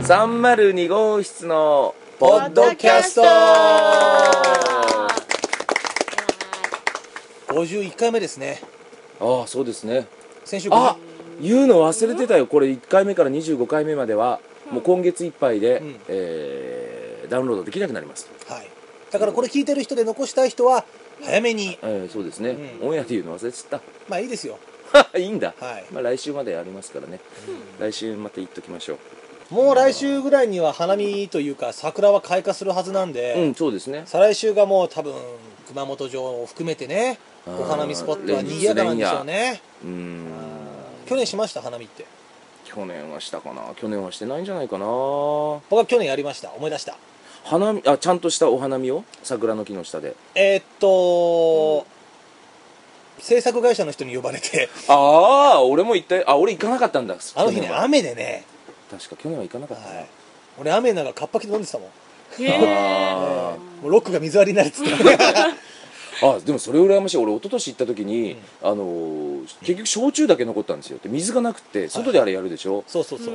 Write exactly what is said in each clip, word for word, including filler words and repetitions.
さんまるに号室のポッドキャストごじゅういっかいめですね。 ああ、そうですね。 先週あ、言うの忘れてたよ。これいっかいめからにじゅうごかいめまでは、うん、もう今月いっぱいで、うん、えー、ダウンロードできなくなります。 はい。だからこれ聞いてる人で残したい人は早めに、 えー、そうですね、うん、オンエアで言うの忘れてた。 まあいいですよ。 いいんだ、 はい。 まあ、来週までありますからね、うん、来週また言っときましょう。もう来週ぐらいには花見というか桜は開花するはずなんで、 うん、そうですね。 再来週がもう多分熊本城を含めてね、お花見スポットは賑やかなんでしょうね。うん。去年しました？花見って。 去年はしたかな。去年はしてないんじゃないかな。 僕は去年やりました。思い出した。 花見、あ、ちゃんとしたお花見を桜の木の下で。 えー、っと、うん、制作会社の人に呼ばれて。 ああ、俺も行った。あ、俺行かなかったんだ。 あの日ね、雨でね。 確か去年は行かなかった、はい、 俺雨の中カッパ着て飲んでたもん。 へー、もうロックが水割りになるっつってあ、でもそれ羨ましい。俺一昨年行った時に、うん、あのー、結局焼酎だけ残ったんですよ。で水がなくて外であれやるでしょ、はい、 そうそうそう。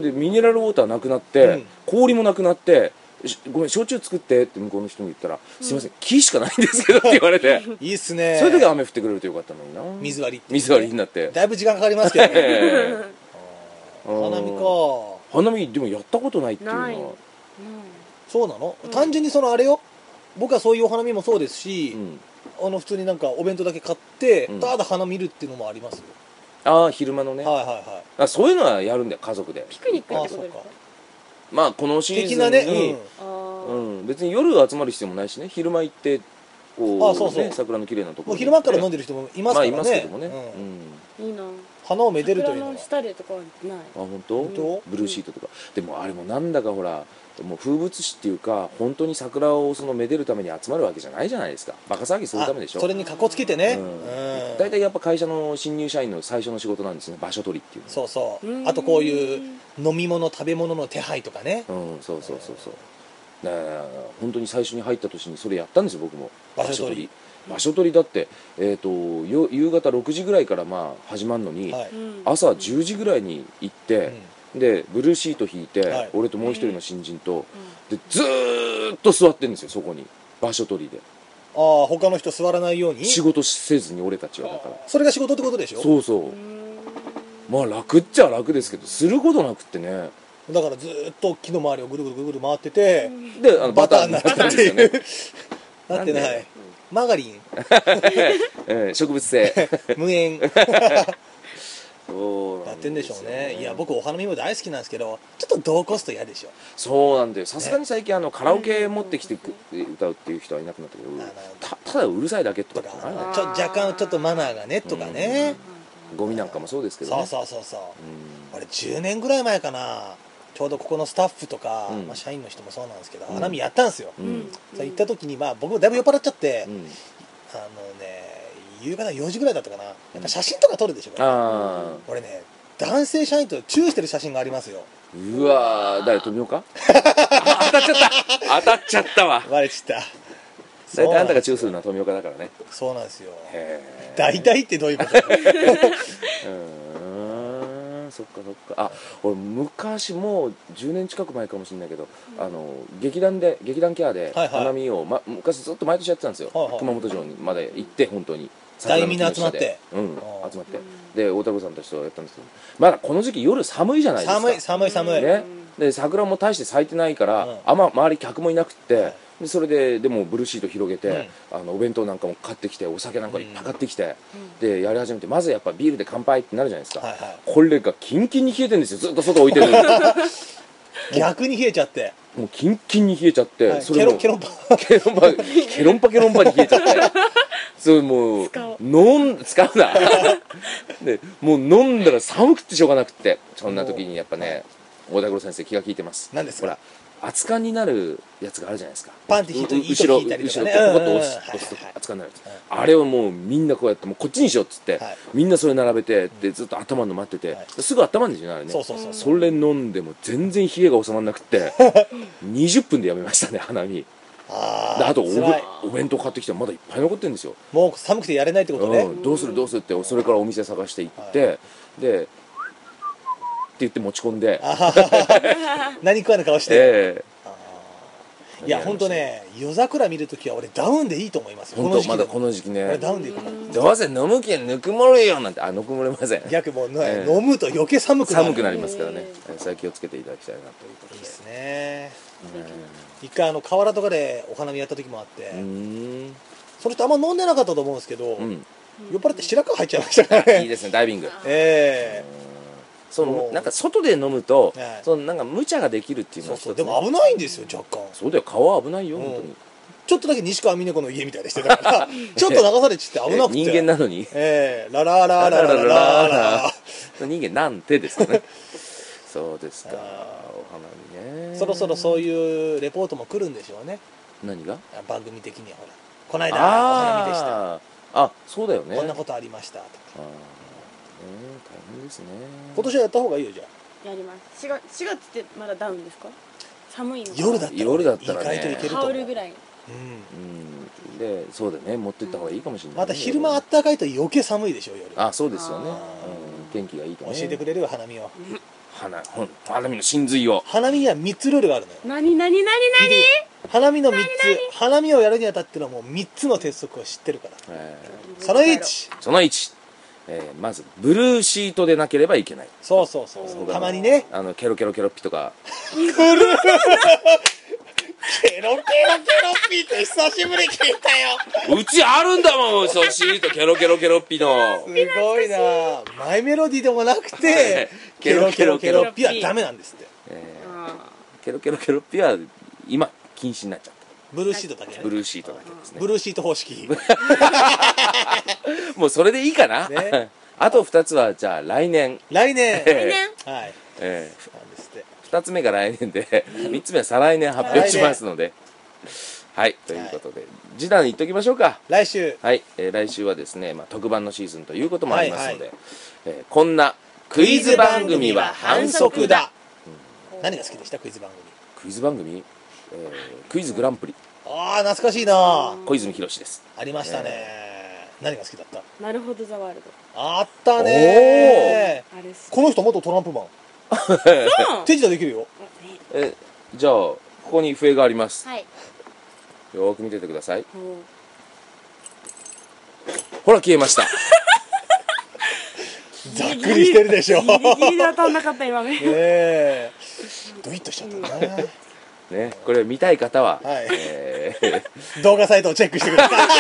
でミネラルウォーターなくなって、うん、氷もなくなって、ごめん焼酎作ってって向こうの人に言ったら、うん、すいません木しかないんですけどって言われていいっすね。 そういう時は雨降ってくれるとよかったのにな。 水割りって、ね、 水割りになってだいぶ時間かかりますけどね花見か。 花見でもやったことないっていうのは、うん、 そうなの、うん、単純にそのあれよ、僕はそういうお花見もそうですし、うん、あの普通になんかお弁当だけ買って、うん、ただ花見るっていうのもありますよ。 ああ、昼間のね。 はいはいはい。 あ、そういうのはやるんだよ、家族で。 ピクニックってことですか。 まあこのシーズンに的なね、うん、うん、別に夜集まる必要もないしね、昼間行ってこう、あ、そうそう、ね、桜の綺麗なところ、 もう昼間から飲んでる人もいますからね。 まあいますけどもね、 うん、いいな。 花をめでるというのは。 桜の下でとかはない。あ、 本当？ブルーシートとか。でもあれもなんだかほら、もう風物詩っていうか、本当に桜をそのめでるために集まるわけじゃないじゃないですか。バカ騒ぎするためでしょ。 それにかこつけてね。 大体やっぱ会社の新入社員の最初の仕事なんですね、場所取りっていうの。 そうそう。あとこういう飲み物食べ物の手配とかね。 うん、そうそうそうそう。だから本当に最初に入った年にそれやったんですよ、僕も。場所取り。場所取りだって、えー、と夕方ろくじぐらいからまあ始まるのに、はい、朝じゅうじぐらいに行って、うん、でブルーシート引いて、はい、俺ともう一人の新人と、うん、でずーっと座ってるんですよ、そこに場所取りで。 ああ、他の人座らないように仕事せずに、俺たちは。だからそれが仕事ってことでしょ。 そうそう。まあ楽っちゃ楽ですけど、することなくってね。 だからずーっと木の周りをぐるぐるぐるぐる回ってて、 であのバターになったんですよねなってない。マーガリンうん、植物性無塩そうやってんでしょうね。いや僕お花見も大好きなんですけど、ちょっと同コスト嫌でしょ。 そうなんだよ。さすがに最近あのカラオケ持ってきて歌うっていう人はいなくなったけど、た, ただうるさいだけとかってちょ若干ちょっとマナーがねとかね、 ゴミなんかもそうですけどね。 そうそうそうそう。あれじゅうねんぐらい前かな、ちょうどここのスタッフとか、うん、まあ、社員の人もそうなんですけど、うん、花見やったんですよ、うん、それ行った時に、まあ、僕もだいぶ酔っ払っちゃって、うん、あのね夕方よじぐらいだったかな、やっぱ写真とか撮るでしょ、うん、俺ね男性社員とチューしてる写真がありますよ。 うわー、誰、富岡当たっちゃった当たっちゃったわ、 バレちゃった。 大体あんたがチューするのは富岡だからね。 そうなんですよ。大体ってどういうことうんそっかそっか。あ、俺昔もうじゅうねん近く前かもしれないけど、あの劇団で劇団キャーで花見を、ま、昔ずっと毎年やってたんですよ、はいはい、熊本城にまで行って、本当に大みんな集まって、 うん、集まって、で大田区さんたちとやったんですけど、まだこの時期夜寒いじゃないですか。 寒い寒い寒い、 ね、で桜も大して咲いてないから、うん、あんま周り客もいなくって、はい、でそれででもブルーシート広げて、うん、あのお弁当なんかも買ってきて、お酒なんかいっぱい買ってきて、うん、でやり始めて、まずやっぱビールで乾杯ってなるじゃないですか、はいはい、これがキンキンに冷えてるんですよ、ずっと外置いてる逆に冷えちゃって、 もうキンキンに冷えちゃって、はい、 それもケロンパケロンパケロンパケロンパに冷えちゃってそれもう飲ん使うなでもう飲んだら寒くてしょうがなくって、そんな時にやっぱね、大田黒先生気が利いてます。 何ですか。 ほら熱燗になるやつがあるじゃないですか。 パンって引いて後ろ後ろポコッと押すと熱燗になるやつ、あれをもうみんなこうやって、もうこっちにしようっつって、はい、みんなそれ並べて、でずっと温まるの待ってて、はい、すぐ温まるんですよね、あれね。 そうそうそう、 それ飲んでも全然冷えが収まらなくてにじゅっぷんでやめましたね、花見。あ, あと お, お弁当買ってきてもまだいっぱい残ってるんですよ。 もう寒くてやれないってことね、 うん、どうするどうするって、それからお店探して行って、はい、でっ言って持ち込んで、 何食わぬ顔して、 えいや本当ね、夜桜見るときは俺ダウンでいいと思いますよ。 本当まだこの時期ね、 俺ダウンでいいと思う。 どうせ飲むけんぬくもるよなんて、あ、ぬくもれません。 逆もう、 ええ飲むと余計寒くなる。 寒くなりますからね、それは気をつけていただきたいなということで。 いいですね。一回あの河原とかでお花見やった時もあって、 うーん、 その人あんま飲んでなかったと思うんですけど、 うん酔っ払って白川入っちゃいましたからね。 いいですね、ダイビング。 えそのなんか外で飲むと、 はいそのなんか無茶ができるっていうのは一つね。 そうそう、でも危ないんですよ若干。 そうだよ、川は危ないよ、 うん本当に。 ちょっとだけ西川峰子の家みたいでしてたからちょっと流されちって危なくて、 人間なのにええララララララララ人間なんてですよね。そうですか、お花見ね。 そろそろそういうレポートも来るんでしょうね、 何が？ 番組的には。ほらこの間お花見でした、 あーあ、そうだよね。 こんなことありましたとか。 あーね、大変ですね。 今年はやった方がいいよ。じゃあやりますしがつってまだダウンですか？寒いのか夜だったら夜だったらね意外といけると羽思う。 織るぐらい。 うんうん、でそうだね、持ってった方がいいかもしれないね、 また昼間あったかいと余計寒いでしょ夜。 あ、そうですよね。 あうん、天気がいいとね。 教えてくれるよ花見を。 花、ほん花見の真髄を。 花見にはみっつルールがあるのよ。 なになになにな花見のみっつ、花見をやるにあたってのはもうみっつの鉄則を知ってるから。 えにそのいち、 ーそのいち、えーまずブルーシートでなければいけない。 そうそうそうそう、たまにねあのケロケロケロッピとか。 ケロケロケロピーって久しぶり聞いたよ。 うちあるんだもん、そうシートケロケロケロッピの。 すごいな。マイメロディーでもなくてケロケロケロピはダメなんですって。 えあーケロケロケロッピは今禁止になっちゃった。 ブルーシートだけね。 ブルーシートだけですね。 ブルーシート方式。 もうそれでいいかな、 ねあとふたつはじゃあ来年、 来年。 え年はい。 えなんですって。 ふたつめが来年でみっつめは再来年発表しますので、はいということで示談言っときましょうか。 来週。 はい、えー来週はですね、まあ、特番のシーズンということもありますので、 はいはえーこんなクイズ番組は反則だ。 何が好きでしたクイズ番組？ クイズ番組、えークイズグランプリああ懐かしいな。 小泉博ですありましたね。何が好きだった？ なるほどザワールド。 あったねー。 あれ好き。 この人元トランプマン。 そう手品できるよ。 えじゃあここに笛があります、 はい。 よーく見ててください。 おーほら消えましたざっくりしてるでしょ。 ギリギリで当たんなかった今ね。 ねえ。ドイッとしちゃったね。 ね、これ見たい方は、 はいえー動画サイトをチェックしてください。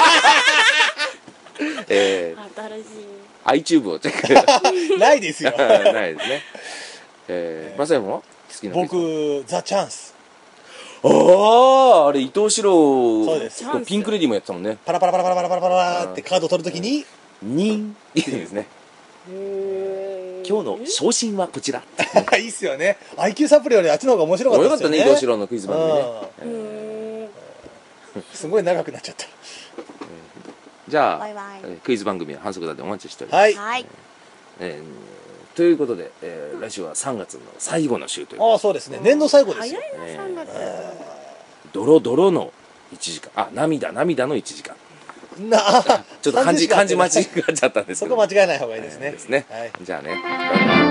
え新しい。 ー、iTube をチェックないですよ。 ないですね。えー、まさやも好きな僕ザ・チャンス。 あああれ伊藤四郎そうですこれピンクレディーもやってたもんね。 パラパラパラパラパラパラパラってカードを取るときににんいいですね。 へー今日の昇進はこちら。 いいっすよね。 アイキュー サプリよりあっちの方が面白かったですよね。 よかったね、伊藤四郎のクイズ番組ね。 うえーうんんすごい長くなっちゃった。 じゃあバイバイえークイズ番組は反則だでお待ちしております。 はい。 はい。 えーということで、えー来週はさんがつの最後の週というああそうですね。年度最後ですよ。 早いなさんがつ。 ドロドロのいちじかん、あ涙涙のいちじかん。 なあちょっと漢字漢字間違間違っちゃったんですけど。 そこ間違えない方がいいですね。 ですね。 はい。 じゃあね。